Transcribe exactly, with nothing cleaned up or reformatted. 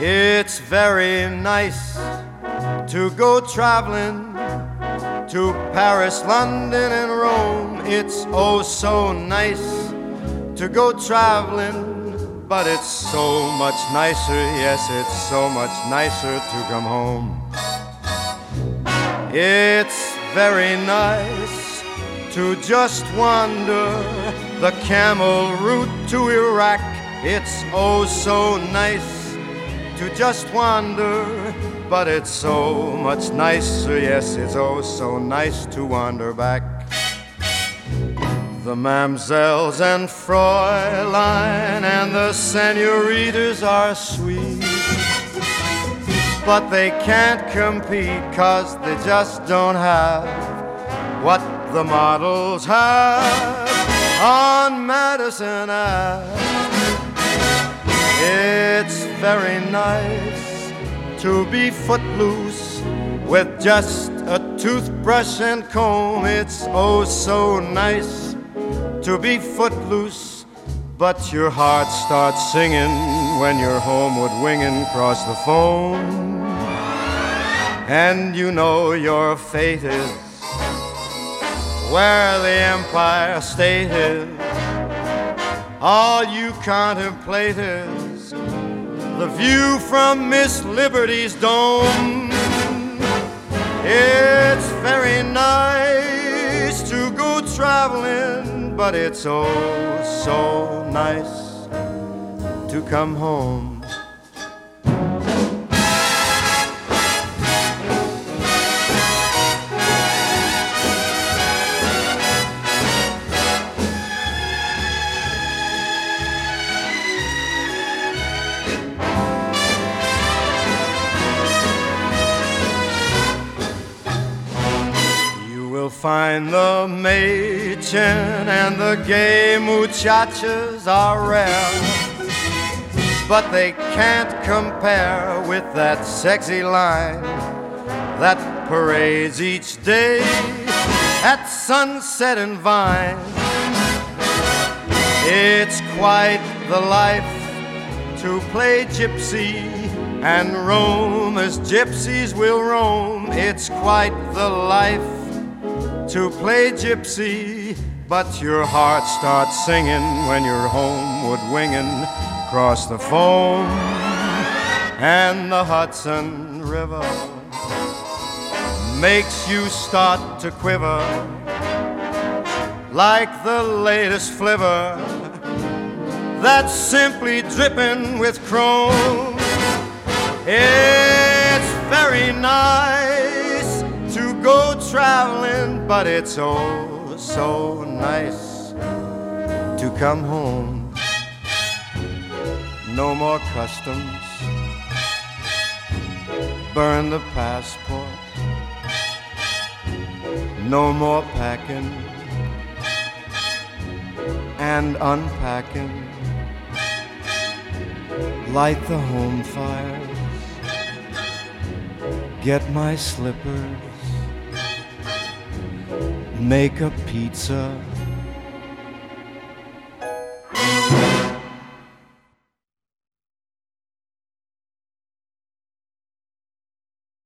It's very nice to go traveling to Paris, London, and Rome. It's oh so nice to go traveling, but it's so much nicer, yes, it's so much nicer to come home. It's very nice to just wander the camel route to Iraq. It's oh so nice to just wander, but it's so much nicer, yes, it's oh so nice to wander back. The mamsells and Fräulein and the senoritas are sweet, but they can't compete 'cause they just don't have what the models have on Madison Ave. It's very nice to be footloose with just a toothbrush and comb. It's oh so nice to be footloose, but your heart starts singing when you're homeward winging across the foam. And you know your fate is where the Empire State is. All you contemplate is the view from Miss Liberty's dome. It's very nice to go traveling, but it's oh so nice to come home. Find the Mädchen and the gay muchachas are rare, but they can't compare with that sexy line that parades each day at Sunset and Vine. It's quite the life to play gypsy and roam as gypsies will roam. It's quite the life to play gypsy, but your heart starts singing when you're homeward winging across the foam. And the Hudson River makes you start to quiver like the latest flivver that's simply dripping with chrome. It's very nice to go traveling, but it's oh so nice to come home. No more customs, burn the passport. No more packing and unpacking. Light the home fires, get my slippers, make a pizza